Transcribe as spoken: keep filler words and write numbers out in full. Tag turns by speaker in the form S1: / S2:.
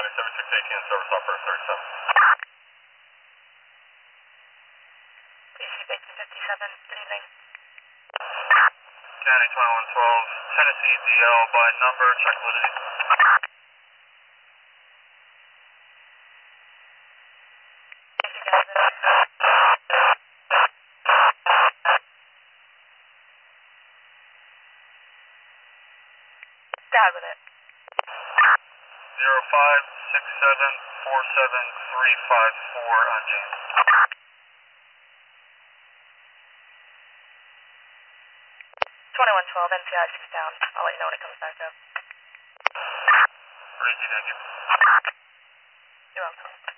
S1: seven six eighteen and service operator thirty-seven.
S2: Station fifty-seven, good evening.
S1: County twenty-one twelve, Tennessee D L by number, check validity.
S2: Thank you guys. Start with it.
S1: zero five six seven four seven three five four on James.
S2: twenty-one twelve, N P I six down. I'll let you know when it comes back up.
S1: Crazy, thank you.
S2: You're welcome.